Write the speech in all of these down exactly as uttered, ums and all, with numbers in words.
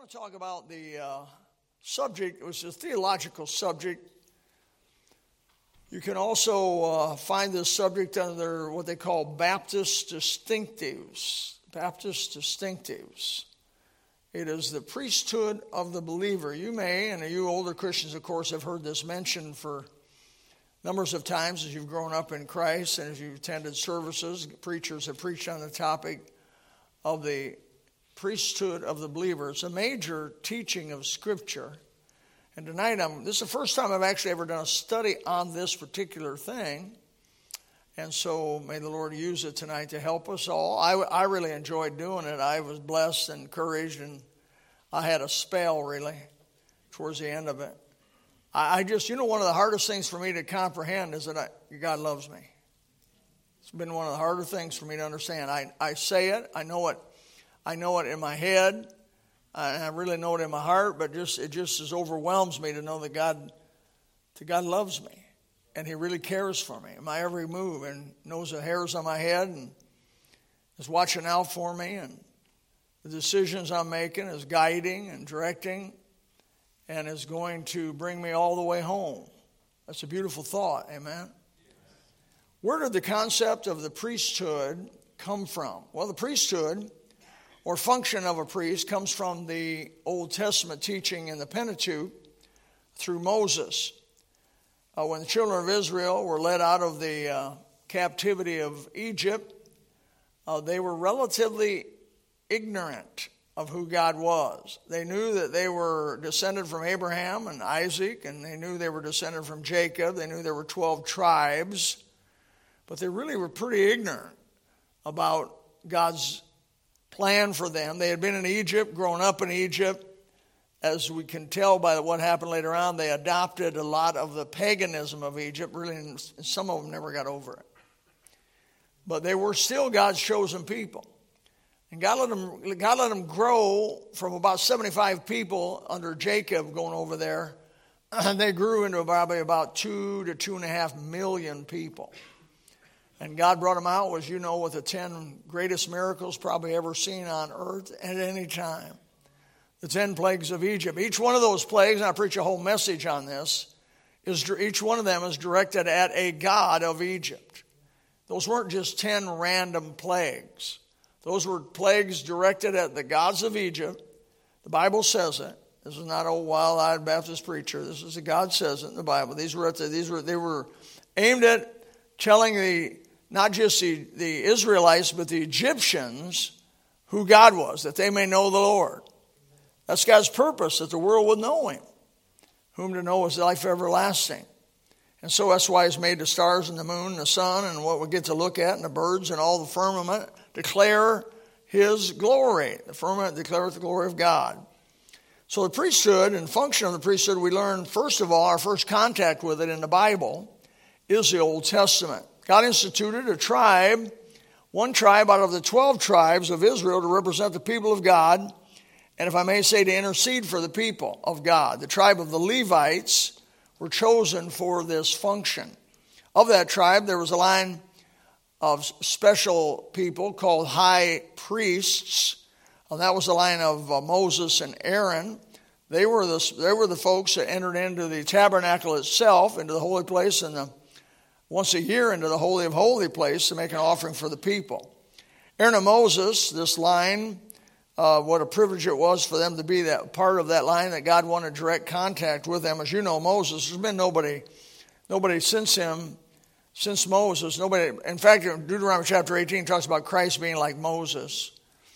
want to talk about the uh, subject, which is a theological subject. You can also uh, find this subject under what they call Baptist distinctives. Baptist distinctives. It is the priesthood of the believer. You may, and you older Christians, of course, have heard this mentioned for numbers of times as you've grown up in Christ and as you've attended services. Preachers have preached on the topic of the priesthood of the believer. It's a major teaching of Scripture. And tonight, I'm, this is the first time I've actually ever done a study on this particular thing. And so may the Lord use it tonight to help us all. I, I really enjoyed doing it. I was blessed and encouraged, and I had a spell, really, towards the end of it. I, I just, you know, one of the hardest things for me to comprehend is that I, God loves me. It's been one of the harder things for me to understand. I, I say it. I know it. I know it in my head. And I really know it in my heart, but just it just as overwhelms me to know that God, that God loves me. And He really cares for me, my every move, and knows the hairs on my head, and is watching out for me, and the decisions I'm making is guiding and directing, and is going to bring me all the way home. That's a beautiful thought, amen? Where did the concept of the priesthood come from? Well, the priesthood, or function of a priest, comes from the Old Testament teaching in the Pentateuch through Moses. Uh, when the children of Israel were led out of the uh, captivity of Egypt, uh, they were relatively ignorant of who God was. They knew that they were descended from Abraham and Isaac, and they knew they were descended from Jacob. They knew there were twelve tribes, but they really were pretty ignorant about God's plan for them. They had been in Egypt, grown up in Egypt. As we can tell by what happened later on, they adopted a lot of the paganism of Egypt. Really, some of them never got over it. But they were still God's chosen people. And God let them, God let them grow from about seventy-five people under Jacob going over there. And they grew into probably about two to two and a half million people. And God brought them out, as you know, with the ten greatest miracles probably ever seen on earth at any time. The ten plagues of Egypt. Each one of those plagues, and I preach a whole message on this, is each one of them is directed at a god of Egypt. Those weren't just ten random plagues. Those were plagues directed at the gods of Egypt. The Bible says it. This is not a wild-eyed Baptist preacher. This is the God says it in the Bible. These were at the, these were they were aimed at telling the not just the, the Israelites, but the Egyptians who God was, that they may know the Lord. That's God's purpose, that the world would know Him, whom to know is life everlasting. And so that's why He's made the stars and the moon and the sun and what we get to look at and the birds and all the firmament declare His glory. The firmament declares the glory of God. So the priesthood and function of the priesthood, we learn, first of all, our first contact with it in the Bible is the Old Testament. God instituted a tribe, one tribe out of the twelve tribes of Israel to represent the people of God, and if I may say, to intercede for the people of God. The tribe of the Levites were chosen for this function. Of that tribe, there was a line of special people called high priests. And that was the line of uh, Moses and Aaron. They were the they were the folks that entered into the tabernacle itself, into the holy place, and the once a year into the Holy of Holy place to make an offering for the people. Aaron and Moses, this line, uh, what a privilege it was for them to be that part of that line, that God wanted direct contact with them. As you know, Moses, there's been nobody, nobody since him, since Moses, nobody. In fact, Deuteronomy chapter eighteen talks about Christ being like Moses,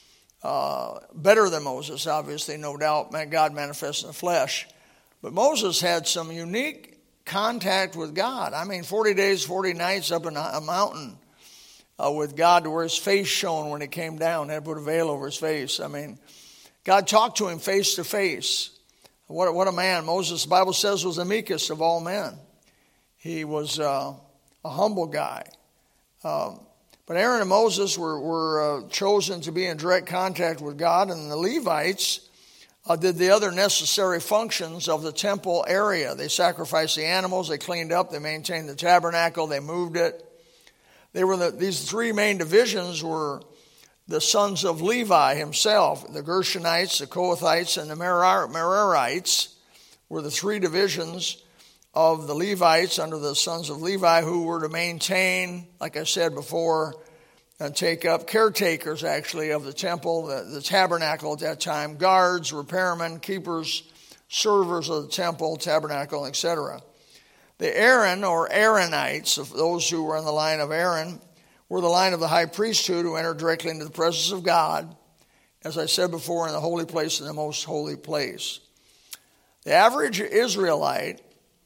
uh, better than Moses, obviously, no doubt, God manifest in the flesh. But Moses had some unique contact with God. I mean, forty days, forty nights up in a mountain uh, with God to where His face shone when He came down. He had to put a veil over His face. I mean, God talked to him face to face. What, what a man. Moses, the Bible says, was the meekest of all men. He was uh, a humble guy. Um, but Aaron and Moses were, were uh, chosen to be in direct contact with God, and the Levites Uh, did the other necessary functions of the temple area. They sacrificed the animals, they cleaned up, they maintained the tabernacle, they moved it. They were the, these three main divisions were the sons of Levi himself. The Gershonites, the Kohathites, and the Merar- Merarites were the three divisions of the Levites under the sons of Levi, who were to maintain, like I said before, and take up caretakers, actually, of the temple, the, the tabernacle at that time, guards, repairmen, keepers, servers of the temple, tabernacle, et cetera. The Aaron, or Aaronites, of those who were in the line of Aaron, were the line of the high priesthood who entered directly into the presence of God, as I said before, in the holy place, in the most holy place. The average Israelite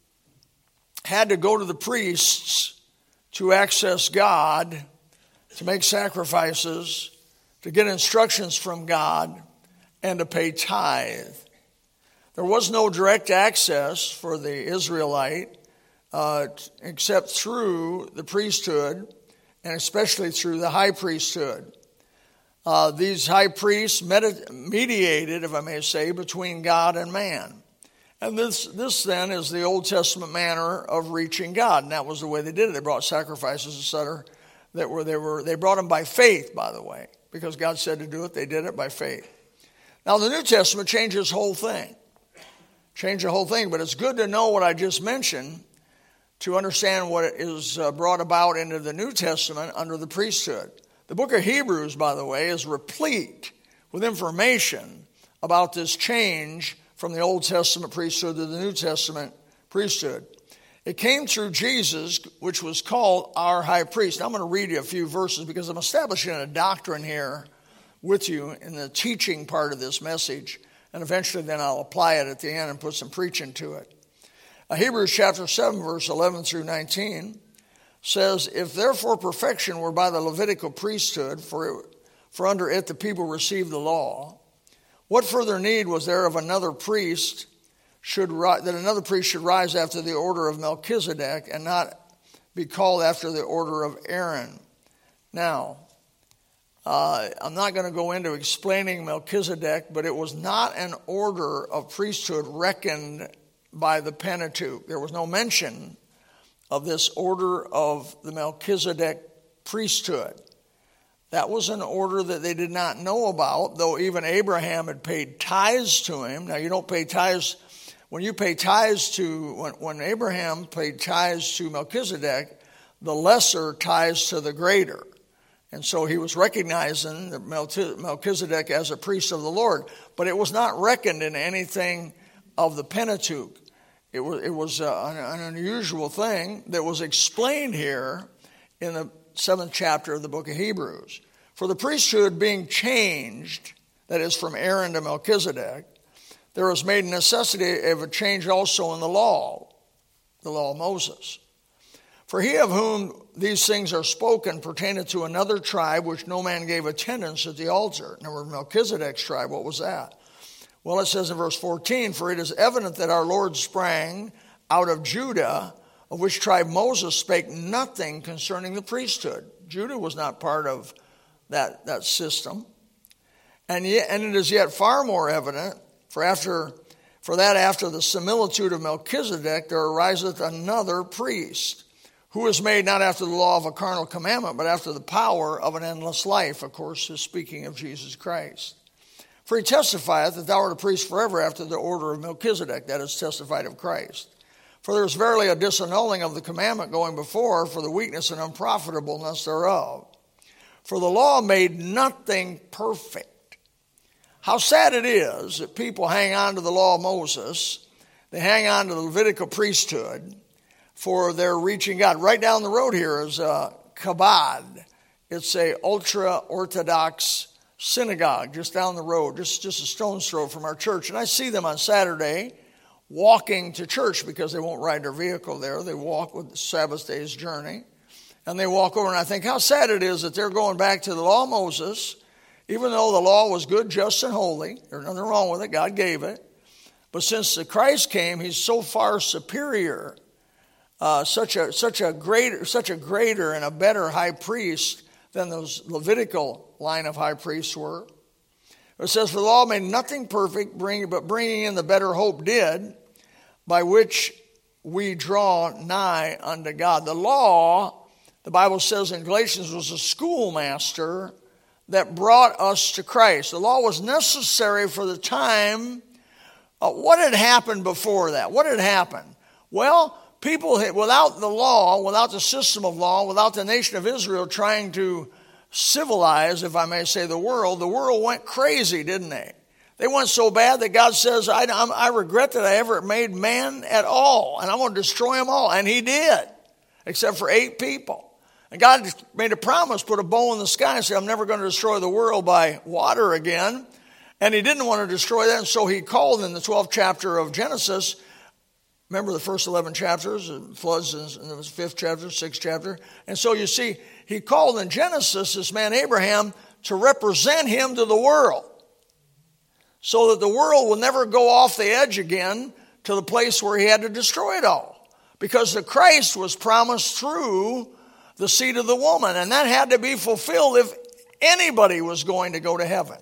had to go to the priests to access God, to make sacrifices, to get instructions from God, and to pay tithe. There was no direct access for the Israelite uh, except through the priesthood, and especially through the high priesthood. Uh, these high priests med- mediated, if I may say, between God and man. And this, this then is the Old Testament manner of reaching God, and that was the way they did it. They brought sacrifices, et cetera, that were they were they brought them by faith, by the way, because God said to do it. They did it by faith. Now the New Testament changes the whole thing, changed the whole thing. But it's good to know what I just mentioned to understand what is brought about into the New Testament under the priesthood. The book of Hebrews, by the way, is replete with information about this change from the Old Testament priesthood to the New Testament priesthood. It came through Jesus, which was called our high priest. Now I'm going to read you a few verses because I'm establishing a doctrine here with you in the teaching part of this message, and eventually then I'll apply it at the end and put some preaching to it. Uh, Hebrews chapter seven, verse eleven through nineteen says, "If therefore perfection were by the Levitical priesthood, for, it, for under it the people received the law, what further need was there of another priest should that another priest should rise after the order of Melchizedek and not be called after the order of Aaron?" Now, uh, I'm not going to go into explaining Melchizedek, but it was not an order of priesthood reckoned by the Pentateuch. There was no mention of this order of the Melchizedek priesthood. That was an order that they did not know about, though even Abraham had paid tithes to him. Now, you don't pay tithes. When you pay tithes to, when, when Abraham paid tithes to Melchizedek, the lesser tithes to the greater. And so he was recognizing Melchizedek as a priest of the Lord. But it was not reckoned in anything of the Pentateuch. It was, it was uh, an, an unusual thing that was explained here in the seventh chapter of the book of Hebrews. For the priesthood being changed, that is from Aaron to Melchizedek, there was made a necessity of a change also in the law, the law of Moses. For he of whom these things are spoken pertaineth to another tribe, which no man gave attendance at the altar. In other words, Melchizedek's tribe, what was that? Well, it says in verse fourteen, "For it is evident that our Lord sprang out of Judah, of which tribe Moses spake nothing concerning the priesthood." Judah was not part of that, that system. And, yet, and it is yet far more evident, for after for that after the similitude of Melchizedek there ariseth another priest, who is made not after the law of a carnal commandment, but after the power of an endless life. Of course, is speaking of Jesus Christ. For he testifieth that thou art a priest forever after the order of Melchizedek, that is testified of Christ. For there is verily a disannulling of the commandment going before for the weakness and unprofitableness thereof. For the law made nothing perfect. How sad it is that people hang on to the law of Moses, they hang on to the Levitical priesthood for their reaching God. Right down the road here is uh, Chabad. It's a ultra-Orthodox synagogue just down the road, just, just a stone's throw from our church. And I see them on Saturday walking to church because they won't ride their vehicle there. They walk with the Sabbath day's journey. And they walk over, and I think how sad it is that they're going back to the law of Moses, even though the law was good, just, and holy. There's nothing wrong with it. God gave it. But since the Christ came, he's so far superior, uh, such a such a greater, such a greater and a better high priest than those Levitical line of high priests were. It says, "For the law made nothing perfect, bring, but bringing in the better hope did, by which we draw nigh unto God." The law, the Bible says in Galatians, was a schoolmaster that brought us to Christ. The law was necessary for the time. Uh, what had happened before that? What had happened? Well, people, had, without the law, without the system of law, without the nation of Israel trying to civilize, if I may say, the world, the world went crazy, didn't they? They went so bad that God says, I, I regret that I ever made man at all, and I'm going to destroy them all. And he did, except for eight people. And God made a promise, put a bow in the sky and said, I'm never going to destroy the world by water again. And he didn't want to destroy that, and so he called in the twelfth chapter of Genesis. Remember the first eleven chapters, floods, and there was fifth chapter, sixth chapter. And so you see, he called in Genesis this man Abraham to represent him to the world, so that the world will never go off the edge again to the place where he had to destroy it all. Because the Christ was promised through the seed of the woman, and that had to be fulfilled if anybody was going to go to heaven.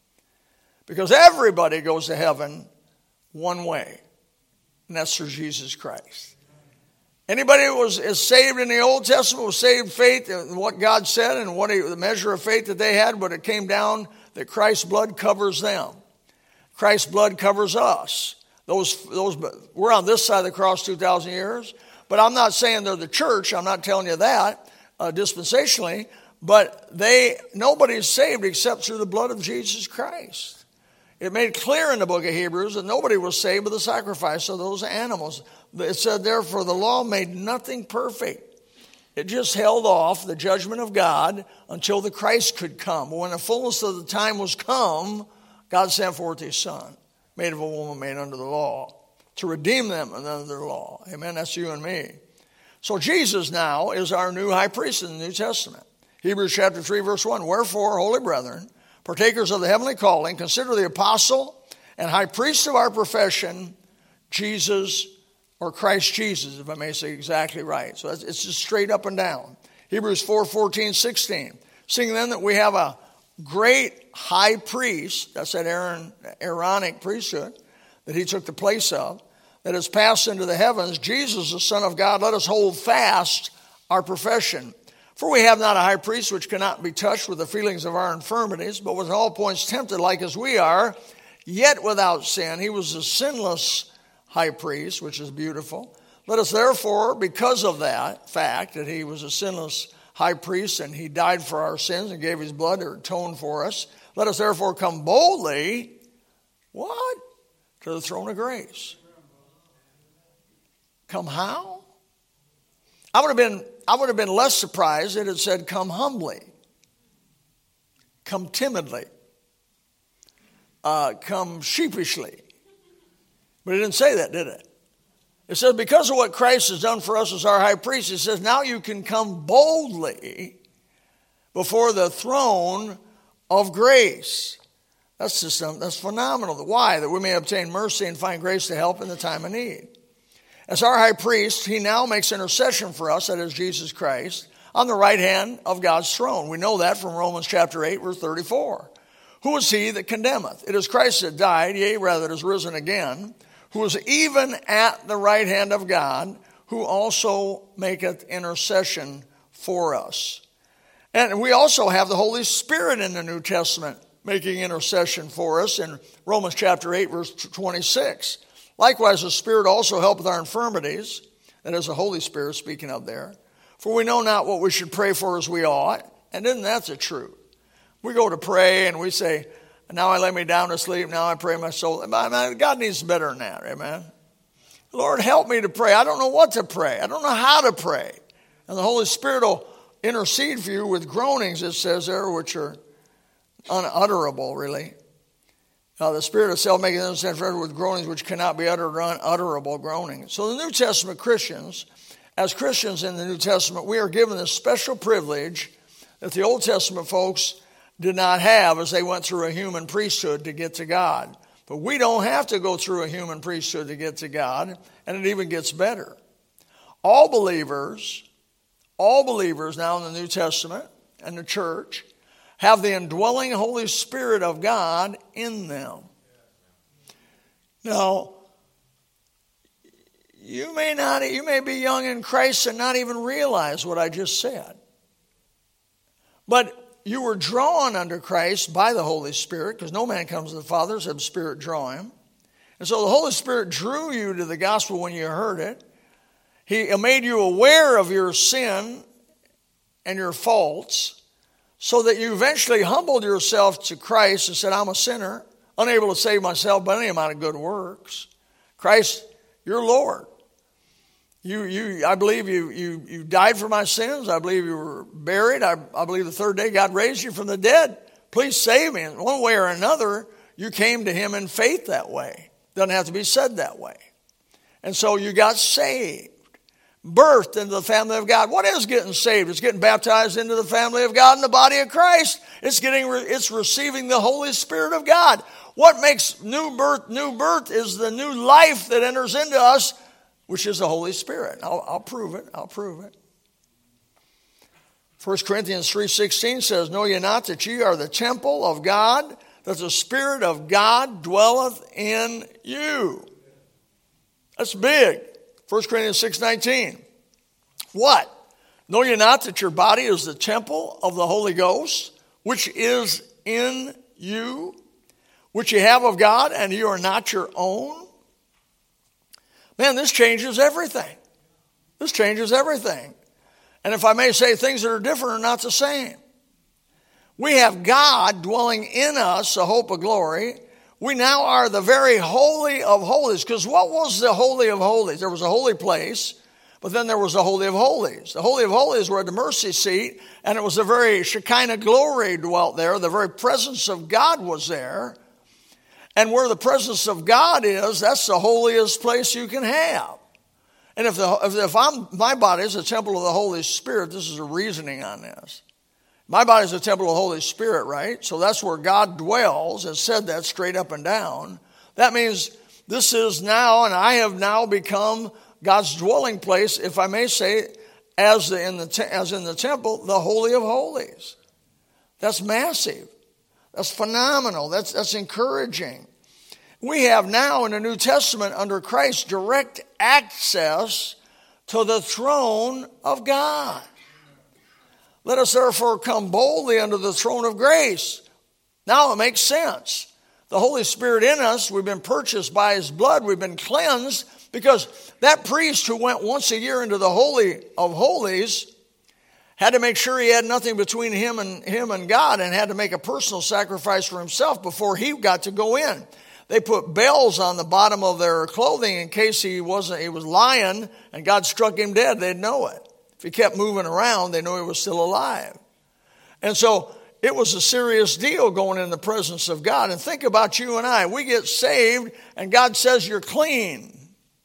Because everybody goes to heaven one way, and that's through Jesus Christ. Anybody who was is saved in the Old Testament was saved faith in what God said and what he, the measure of faith that they had, but it came down that Christ's blood covers them. Christ's blood covers us. Those, those, we're on this side of the cross two thousand years, but I'm not saying they're the church. I'm not telling you that uh, dispensationally, but they nobody's saved except through the blood of Jesus Christ. It made clear in the book of Hebrews that nobody was saved with the sacrifice of those animals. It said, therefore, the law made nothing perfect. It just held off the judgment of God until the Christ could come. When the fullness of the time was come, God sent forth his son, made of a woman made under the law, to redeem them under the law. Amen? That's you and me. So Jesus now is our new high priest in the New Testament. Hebrews chapter three, verse one, wherefore, holy brethren, partakers of the heavenly calling, consider the apostle and high priest of our profession, Jesus, or Christ Jesus, if I may say exactly right. So it's just straight up and down. Hebrews four, fourteen, sixteen. Seeing then that we have a great high priest, that's that Aaron, Aaronic priesthood that he took the place of, that has passed into the heavens, Jesus, the Son of God, let us hold fast our profession. For we have not a high priest which cannot be touched with the feelings of our infirmities, but with all points tempted like as we are, yet without sin. He was a sinless high priest, which is beautiful. Let us therefore, because of that fact, that he was a sinless high priest and he died for our sins and gave his blood to atone for us, let us therefore come boldly, what? To the throne of grace. Come how? I would have been I would have been less surprised if it said come humbly, come timidly, uh, come sheepishly. But it didn't say that, did it? It says because of what Christ has done for us as our high priest, it says now you can come boldly before the throne of grace. That's just that's phenomenal. Why? That we may obtain mercy and find grace to help in the time of need. As our high priest, he now makes intercession for us, that is Jesus Christ, on the right hand of God's throne. We know that from Romans chapter eight, verse thirty-four. Who is he that condemneth? It is Christ that died, yea, rather, that is risen again, who is even at the right hand of God, who also maketh intercession for us. And we also have the Holy Spirit in the New Testament making intercession for us in Romans chapter eight, verse twenty-six. Likewise, the Spirit also helpeth our infirmities, that is the Holy Spirit speaking of there. For we know not what we should pray for as we ought. And isn't that the truth? We go to pray and we say, now I lay me down to sleep, now I pray my soul. God needs better than that, amen? Lord, help me to pray. I don't know what to pray. I don't know how to pray. And the Holy Spirit will intercede for you with groanings, it says there, which are unutterable, really. Uh, the Spirit itself making intercession for us with groanings which cannot be uttered, unutterable groaning. So the New Testament Christians, as Christians in the New Testament, we are given this special privilege that the Old Testament folks did not have as they went through a human priesthood to get to God. But we don't have to go through a human priesthood to get to God, and it even gets better. All believers, all believers now in the New Testament and the church have the indwelling Holy Spirit of God in them. Now, you may not, you may be young in Christ and not even realize what I just said. But you were drawn unto Christ by the Holy Spirit, because no man comes to the Father except the Spirit draw him. And so the Holy Spirit drew you to the gospel when you heard it. He made you aware of your sin and your faults, so that you eventually humbled yourself to Christ and said, I'm a sinner, unable to save myself by any amount of good works. Christ, you're Lord. You, you, I believe you, you, you died for my sins. I believe you were buried. I, I believe the third day God raised you from the dead. Please save me. And one way or another, you came to him in faith that way. Doesn't have to be said that way. And so you got saved, birthed into the family of God. What is getting saved? It's getting baptized into the family of God in the body of Christ. It's getting, it's receiving the Holy Spirit of God. What makes new birth new birth is the new life that enters into us, which is the Holy Spirit. I'll, I'll prove it. I'll prove it. First Corinthians three sixteen says, know ye not that ye are the temple of God, that the Spirit of God dwelleth in you. That's big. First Corinthians six nineteen. What? Know ye not that your body is the temple of the Holy Ghost, which is in you, which ye have of God, and you are not your own? Man, this changes everything. This changes everything. And if I may say, things that are different are not the same. We have God dwelling in us, the hope of glory. We now are the very holy of holies. Because what was the holy of holies? There was a holy place, but then there was the holy of holies. The holy of holies were at the mercy seat, and it was the very Shekinah glory dwelt there. The very presence of God was there. And where the presence of God is, that's the holiest place you can have. And if, the, if, if I'm, my body is a temple of the Holy Spirit, this is a reasoning on this. My body is a temple of the Holy Spirit, right? So that's where God dwells. It said that straight up and down. That means this is now, and I have now become God's dwelling place, if I may say, as, the, in, the te- as in the temple, the Holy of Holies. That's massive. That's phenomenal. That's, that's encouraging. We have now in the New Testament under Christ direct access to the throne of God. Let us therefore come boldly unto the throne of grace. Now it makes sense. The Holy Spirit in us, we've been purchased by his blood. We've been cleansed because that priest who went once a year into the Holy of Holies had to make sure he had nothing between him and him and God, and had to make a personal sacrifice for himself before he got to go in. They put bells on the bottom of their clothing in case he wasn't, he was lying and God struck him dead, they'd know it. If he kept moving around, they knew he was still alive. And so it was a serious deal going in the presence of God. And think about you and I. We get saved and God says you're clean.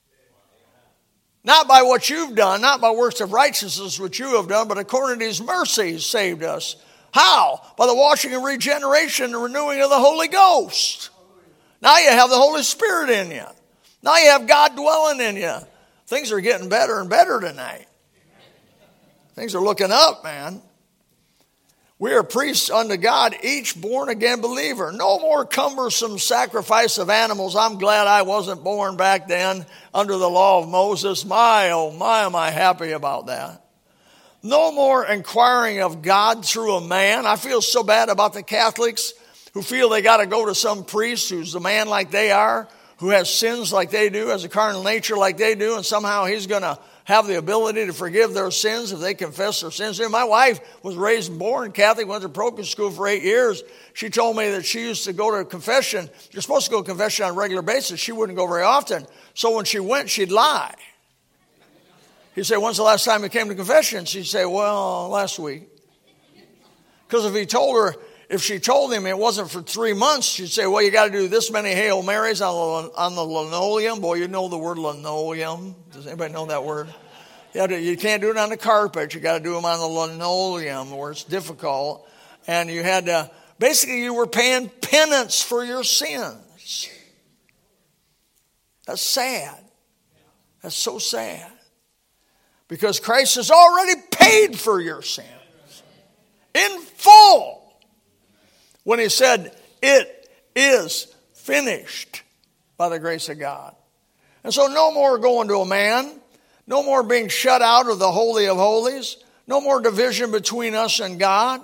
Not by what you've done, not by works of righteousness which you have done, but according to his mercy he's saved us. How? By the washing and regeneration and renewing of the Holy Ghost. Now you have the Holy Spirit in you. Now you have God dwelling in you. Things are getting better and better tonight. Things are looking up, man. We are priests unto God, each born-again believer. No more cumbersome sacrifice of animals. I'm glad I wasn't born back then under the law of Moses. My, oh my, am I happy about that. No more inquiring of God through a man. I feel so bad about the Catholics who feel they got to go to some priest who's a man like they are, who has sins like they do, has a carnal nature like they do, and somehow he's going to have the ability to forgive their sins if they confess their sins. My wife was raised and born Catholic, went to parochial school for eight years. She told me that she used to go to confession. You're supposed to go to confession on a regular basis. She wouldn't go very often. So when she went, she'd lie. He'd say, when's the last time you came to confession? She'd say, well, last week. Because if he told her, if she told him it wasn't for three months, she'd say, well, you got to do this many Hail Marys on the, on the linoleum. Boy, you know the word linoleum. Does anybody know that word? You, to, you can't do it on the carpet. You got to do them on the linoleum where it's difficult. And you had to, basically you were paying penance for your sins. That's sad. That's so sad. Because Christ has already paid for your sins in full. When he said, it is finished by the grace of God. And so no more going to a man. No more being shut out of the Holy of Holies. No more division between us and God.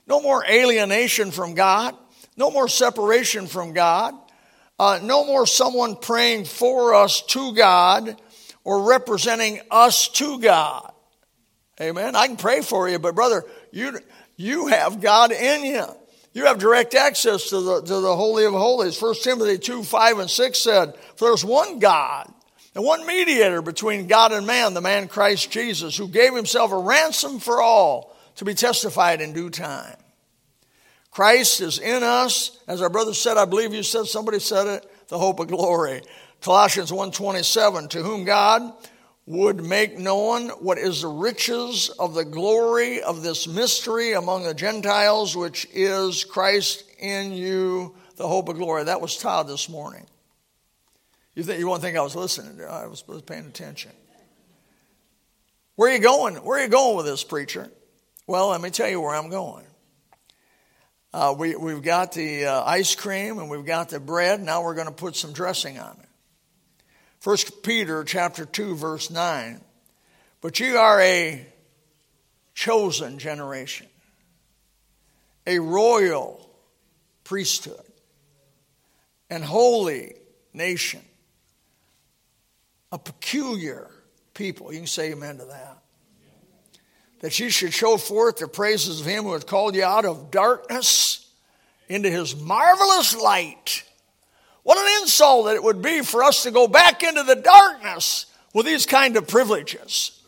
No more alienation from God. No more separation from God. Uh, no more someone praying for us to God or representing us to God. Amen. I can pray for you, but brother, you you have God in you. You have direct access to the, to the Holy of Holies. First Timothy two, five, and six said, for there's one God and one mediator between God and man, the man Christ Jesus, who gave himself a ransom for all to be testified in due time. Christ is in us. As our brother said, I believe you said, somebody said it, the hope of glory. Colossians one twenty-seven, to whom God would make known what is the riches of the glory of this mystery among the Gentiles, which is Christ in you, the hope of glory. That was Todd this morning. You think you won't think I was listening. I was paying attention. Where are you going? Where are you going with this, preacher? Well, let me tell you where I'm going. Uh, we, we've got the uh, ice cream and we've got the bread. Now we're going to put some dressing on it. First Peter chapter two, verse nine. But you are a chosen generation, a royal priesthood, and holy nation, a peculiar people. You can say amen to that. That you should show forth the praises of him who hath called you out of darkness into his marvelous light. What an insult that it would be for us to go back into the darkness with these kind of privileges.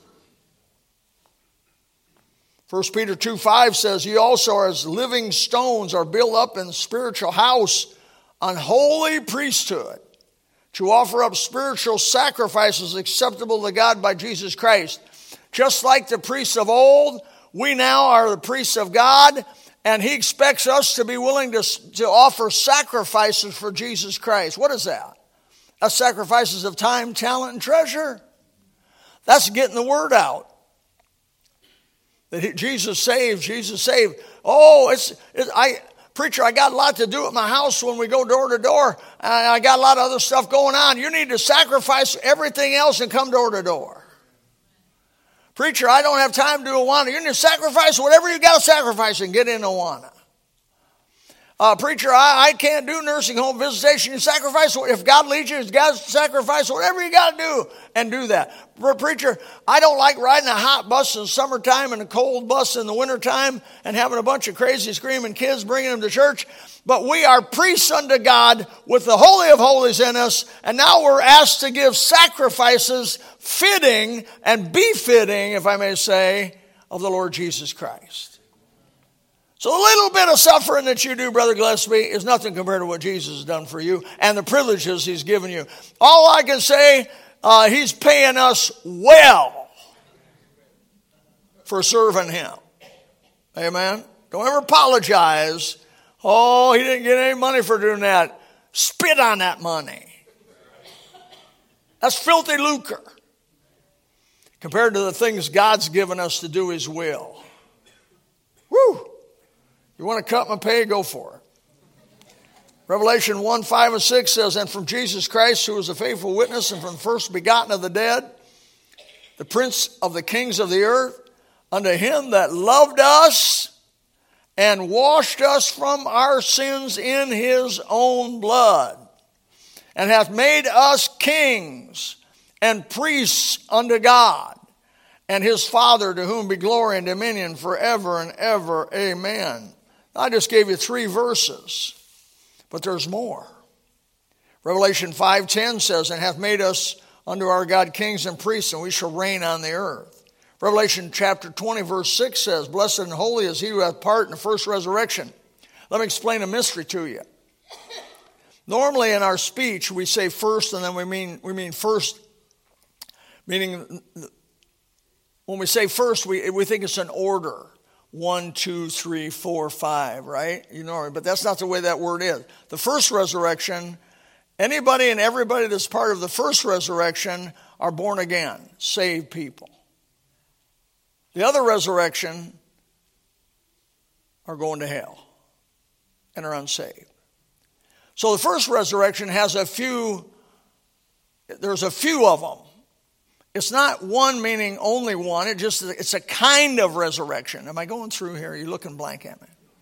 First Peter two five says, ye also as living stones are built up in the spiritual house, an holy priesthood, to offer up spiritual sacrifices acceptable to God by Jesus Christ. Just like the priests of old, we now are the priests of God, and he expects us to be willing to, to offer sacrifices for Jesus Christ. What is that? That's sacrifices of time, talent, and treasure. That's getting the word out. That he, Jesus saved, Jesus saved. Oh, it's, it, I, preacher, I got a lot to do at my house when we go door to door. I got a lot of other stuff going on. You need to sacrifice everything else and come door to door. Preacher, I don't have time to do Awana. You need to sacrifice whatever you got to sacrifice and get in Awana. Uh, preacher, I, I can't do nursing home visitation. You sacrifice, if God leads you, you got to sacrifice whatever you got to do and do that. Preacher, I don't like riding a hot bus in the summertime and a cold bus in the wintertime and having a bunch of crazy screaming kids bringing them to church. But we are priests unto God with the Holy of Holies in us, and now we're asked to give sacrifices fitting and befitting, if I may say, of the Lord Jesus Christ. So a little bit of suffering that you do, Brother Gillespie, is nothing compared to what Jesus has done for you and the privileges he's given you. All I can say, uh, he's paying us well for serving him. Amen? Don't ever apologize. Oh, he didn't get any money for doing that. Spit on that money. That's filthy lucre compared to the things God's given us to do his will. Woo! You want to cut my pay? Go for it. Revelation one, five, and six says, and from Jesus Christ, who is a faithful witness, and from the first begotten of the dead, the prince of the kings of the earth, unto him that loved us and washed us from our sins in his own blood, and hath made us kings and priests unto God, and his Father, to whom be glory and dominion forever and ever. Amen. I just gave you three verses, but there's more. Revelation five ten says, and hath made us unto our God kings and priests, and we shall reign on the earth. Revelation chapter twenty, verse six says, blessed and holy is he who hath part in the first resurrection. Let me explain a mystery to you. Normally in our speech, we say first, and then we mean we mean first, meaning when we say first, we, we think it's an order. One, two, three, four, five, right? You know, but that's not the way that word is. The first resurrection, anybody and everybody that's part of the first resurrection are born again, saved people. The other resurrection are going to hell and are unsaved. So the first resurrection has a few, there's a few of them. It's not one meaning only one. It just it's a kind of resurrection. Am I going through here? You're looking blank at me.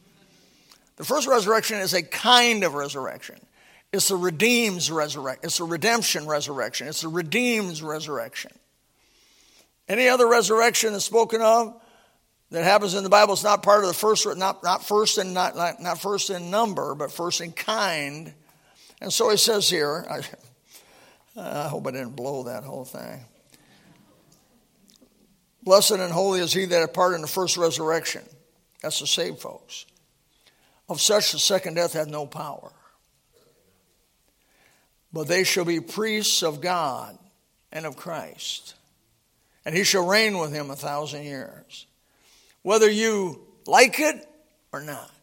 The first resurrection is a kind of resurrection. It's a redeems resurrection. It's a redemption resurrection. It's a redeems resurrection. Any other resurrection that's spoken of that happens in the Bible is not part of the first, not, not first in not, not, not first in number, but first in kind. And so he says here, I, I hope I didn't blow that whole thing. Blessed and holy is he that had part in the first resurrection. That's the saved folks. Of such the second death hath no power. But they shall be priests of God and of Christ. And he shall reign with him a thousand years. Whether you like it or not.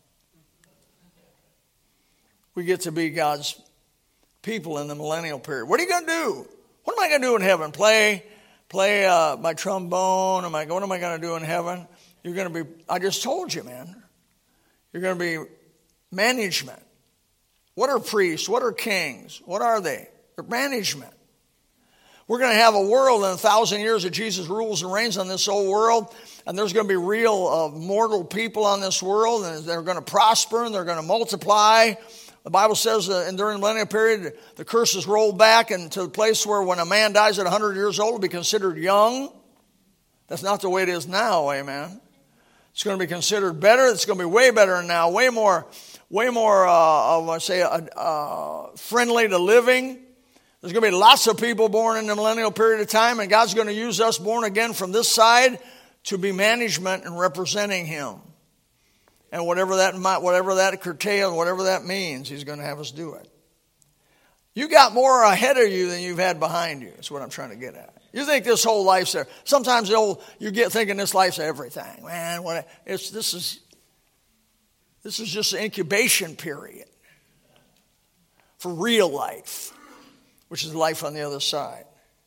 We get to be God's people in the millennial period. What are you going to do? What am I going to do in heaven? Play, play uh, my trombone? Am I? What am I going to do in heaven? You're going to be, I just told you, man. You're going to be management. What are priests? What are kings? What are they? They're management. We're going to have a world in a thousand years that Jesus rules and reigns on this whole world. And there's going to be real uh, mortal people on this world. And they're going to prosper and they're going to multiply. The Bible says uh, during the millennial period, the curse is rolled back into the place where when a man dies at one hundred years old, it'll be considered young. That's not the way it is now, amen. It's going to be considered better. It's going to be way better now, way more, way more, uh, I want to say, uh, uh, friendly to living. There's going to be lots of people born in the millennial period of time, and God's going to use us born again from this side to be management and representing him. And whatever that might, whatever that curtail, whatever that means, he's going to have us do it. You got more ahead of you than you've had behind you. That's what I'm trying to get at. You think this whole life's there. Sometimes you get thinking this life's everything. Man, what it's this is this is just an incubation period for real life, which is life on the other side.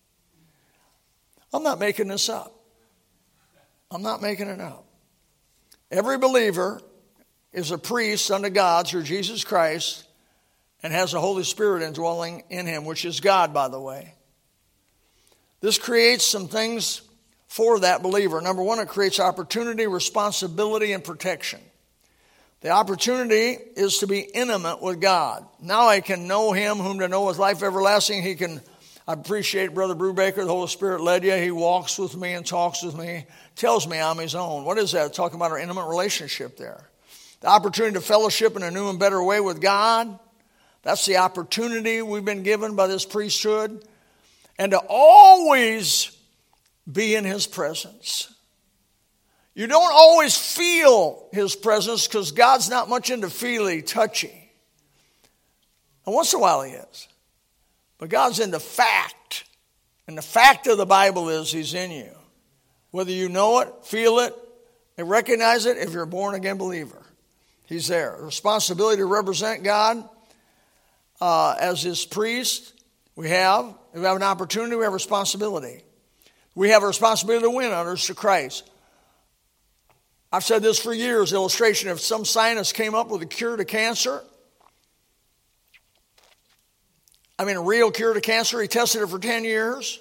I'm not making this up. I'm not making it up. Every believer is a priest unto God through Jesus Christ and has the Holy Spirit indwelling in him, which is God, by the way. This creates some things for that believer. Number one, it creates opportunity, responsibility, and protection. The opportunity is to be intimate with God. Now I can know him whom to know is life everlasting. He can, I appreciate Brother Brubaker, the Holy Spirit led you. He walks with me and talks with me, tells me I'm his own. What is that? Talking about our intimate relationship there. The opportunity to fellowship in a new and better way with God. That's the opportunity we've been given by this priesthood. And to always be in his presence. You don't always feel his presence because God's not much into feely, touchy. And once in a while he is. But God's into fact. And the fact of the Bible is he's in you. Whether you know it, feel it, and recognize it, if you're a born-again believer. He's there. The responsibility to represent God uh, as his priest, we have. We have an opportunity, we have responsibility. We have a responsibility to win others to Christ. I've said this for years, illustration. If some scientist came up with a cure to cancer, I mean a real cure to cancer, he tested it for ten years.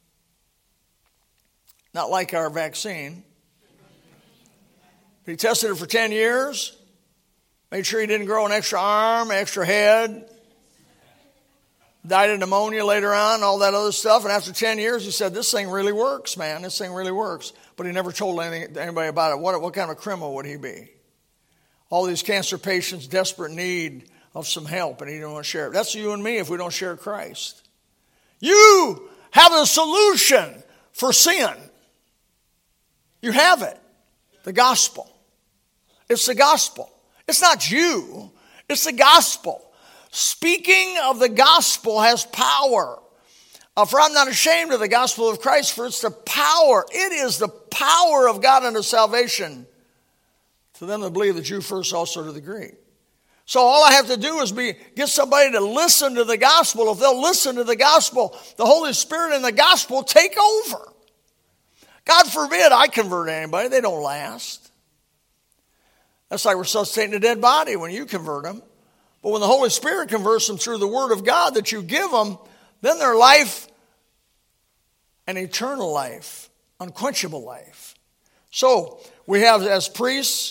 Not like our vaccine. But he tested it for ten years, made sure he didn't grow an extra arm, extra head, died of pneumonia later on, all that other stuff. And after ten years, he said, this thing really works, man. This thing really works. But he never told anything, anybody about it. What, what kind of criminal would he be? All these cancer patients, desperate need of some help, and he didn't want to share it. That's you and me if we don't share Christ. You have a solution for sin. You have it. The gospel. It's the gospel. It's not you. It's the gospel. Speaking of the gospel has power. Uh, for I'm not ashamed of the gospel of Christ, for it's the power. It is the power of God unto salvation to them that believe, the Jew first, also to the Greek. So all I have to do is be get somebody to listen to the gospel. If they'll listen to the gospel, the Holy Spirit and the gospel take over. God forbid I convert anybody. They don't last. That's like resuscitating a dead body when you convert them. But when the Holy Spirit converts them through the Word of God that you give them, then their life, an eternal life, unquenchable life. So we have as priests,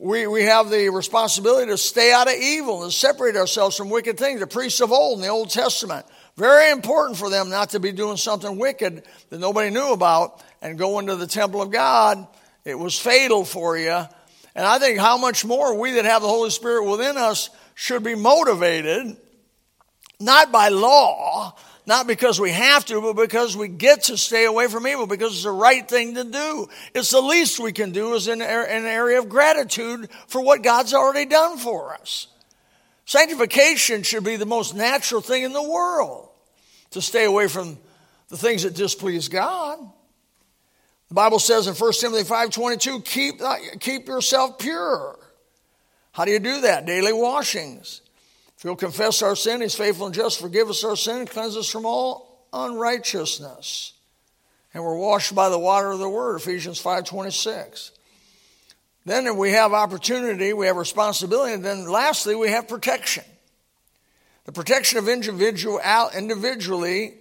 We, we have the responsibility to stay out of evil and separate ourselves from wicked things. The priests of old in the Old Testament, very important for them not to be doing something wicked that nobody knew about and go into the temple of God. It was fatal for you. And I think how much more we that have the Holy Spirit within us should be motivated, not by law, not because we have to, but because we get to stay away from evil, because it's the right thing to do. It's the least we can do is in an area of gratitude for what God's already done for us. Sanctification should be the most natural thing in the world, to stay away from the things that displease God. The Bible says in First Timothy five twenty-two, keep, keep yourself pure. How do you do that? Daily washings. If we'll confess our sin, he's faithful and just, forgive us our sin, and cleanse us from all unrighteousness. And we're washed by the water of the word, Ephesians five twenty-six. Then we have opportunity, we have responsibility, and then lastly, we have protection. The protection of individual, individually,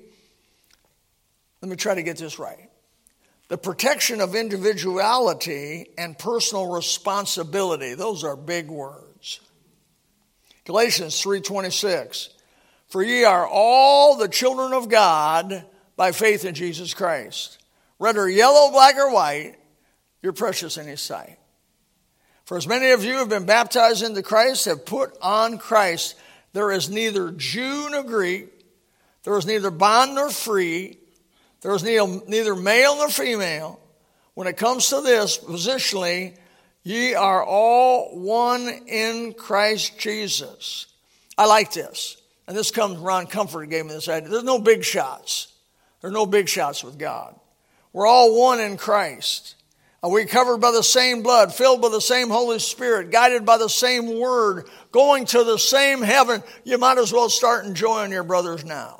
let me try to get this right. The protection of individuality and personal responsibility, those are big words. Galatians three twenty-six, for ye are all the children of God by faith in Jesus Christ. Whether yellow, black, or white, you're precious in his sight. For as many of you have been baptized into Christ, have put on Christ. There is neither Jew nor Greek, there is neither bond nor free, there is neither male nor female. When it comes to this, positionally, ye are all one in Christ Jesus. I like this. And this comes, Ron Comfort gave me this idea. There's no big shots. There's no big shots with God. We're all one in Christ. Are we covered by the same blood, filled by the same Holy Spirit, guided by the same word, going to the same heaven? You might as well start enjoying your brothers now.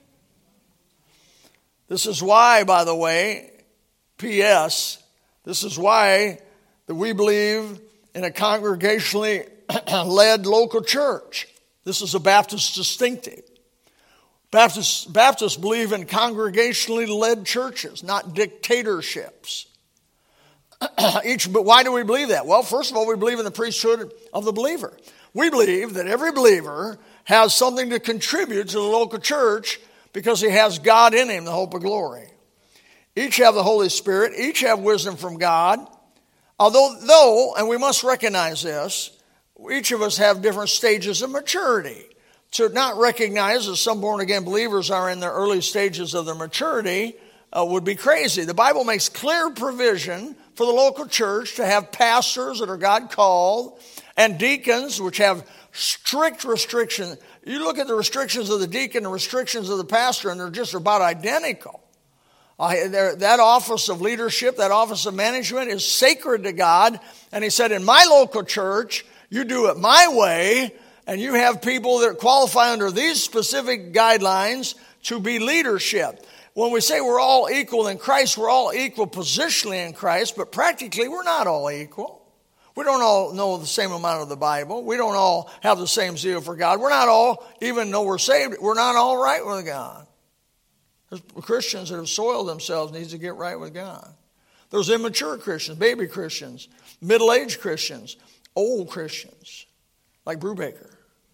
This is why, by the way, P S, this is why that we believe in a congregationally led local church. This is a Baptist distinctive. Baptists, Baptists believe in congregationally led churches, not dictatorships. Each, but why do we believe that? Well, first of all, we believe in the priesthood of the believer. We believe that every believer has something to contribute to the local church because he has God in him, the hope of glory. Each have the Holy Spirit. Each have wisdom from God. Although, though, and we must recognize this, each of us have different stages of maturity. To not recognize that some born-again believers are in their early stages of their maturity uh, would be crazy. The Bible makes clear provision for the local church to have pastors that are God-called and deacons which have strict restrictions. You look at the restrictions of the deacon and restrictions of the pastor, and they're just about identical. Uh, that office of leadership, that office of management is sacred to God. And he said, in my local church, you do it my way, and you have people that qualify under these specific guidelines to be leadership. When we say we're all equal in Christ, we're all equal positionally in Christ, but practically we're not all equal. We don't all know the same amount of the Bible. We don't all have the same zeal for God. We're not all, even though we're saved, we're not all right with God. There's Christians that have soiled themselves need to get right with God. There's immature Christians, baby Christians, middle-aged Christians, old Christians, like Brubaker.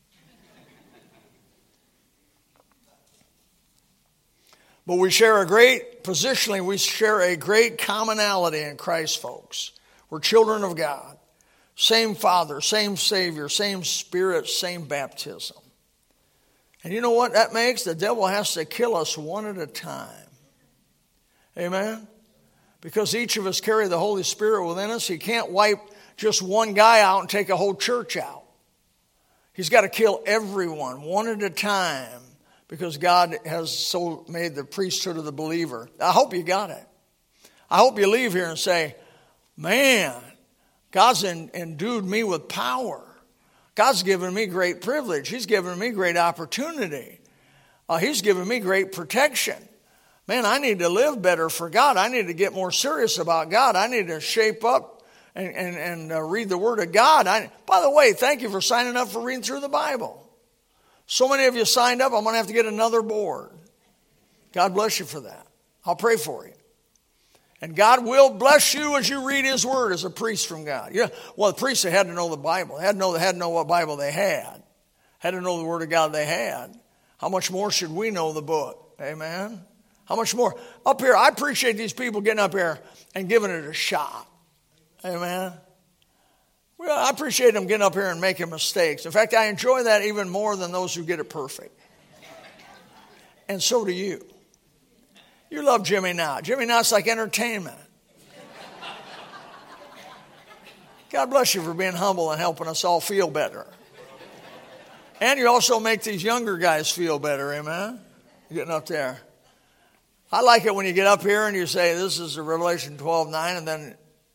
But we share a great, positionally, we share a great commonality in Christ, folks. We're children of God. Same Father, same Savior, same Spirit, same baptism. And you know what that makes? The devil has to kill us one at a time. Amen? Because each of us carry the Holy Spirit within us. He can't wipe just one guy out and take a whole church out. He's got to kill everyone one at a time because God has so made the priesthood of the believer. I hope you got it. I hope you leave here and say, man, God's en- endued me with power. God's given me great privilege. He's given me great opportunity. Uh, he's given me great protection. Man, I need to live better for God. I need to get more serious about God. I need to shape up and, and, and uh, read the Word of God. I, by the way, thank you for signing up for reading through the Bible. So many of you signed up, I'm going to have to get another board. God bless you for that. I'll pray for you. And God will bless you as you read his word as a priest from God. Yeah, well, the priests, they had to know the Bible. They had to know, they had to know what Bible they had. Had to know the word of God they had. How much more should we know the book? Amen? How much more? Up here, I appreciate these people getting up here and giving it a shot. Amen? Well, I appreciate them getting up here and making mistakes. In fact, I enjoy that even more than those who get it perfect. And so do you. You love Jimmy Knott. Jimmy Knott's like entertainment. God bless you for being humble and helping us all feel better. And you also make these younger guys feel better, amen? Getting up there. I like it when you get up here and you say, this is a Revelation twelve nine, and then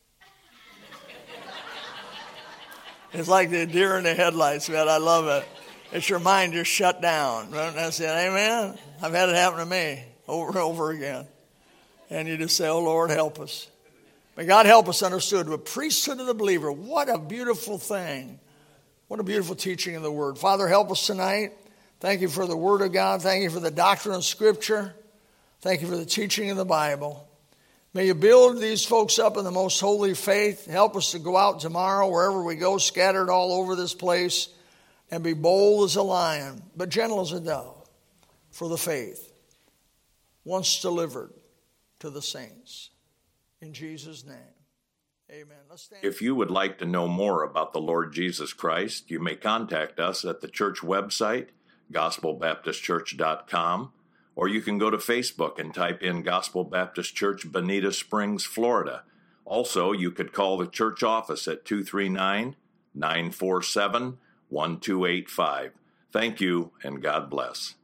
it's like the deer in the headlights, man. I love it. It's your mind just shut down. That's it, amen? I've had it happen to me over and over again. And you just say, oh, Lord, help us. May God help us understood. The priesthood of the believer, what a beautiful thing. What a beautiful teaching of the word. Father, help us tonight. Thank you for the word of God. Thank you for the doctrine of Scripture. Thank you for the teaching of the Bible. May you build these folks up in the most holy faith. Help us to go out tomorrow, wherever we go, scattered all over this place, and be bold as a lion, but gentle as a dove for the faith once delivered to the saints. In Jesus' name, amen. Let's stand. If you would like to know more about the Lord Jesus Christ, you may contact us at the church website, gospel baptist church dot com, or you can go to Facebook and type in Gospel Baptist Church, Bonita Springs, Florida. Also, you could call the church office at two three nine, nine four seven, one two eight five. Thank you, and God bless.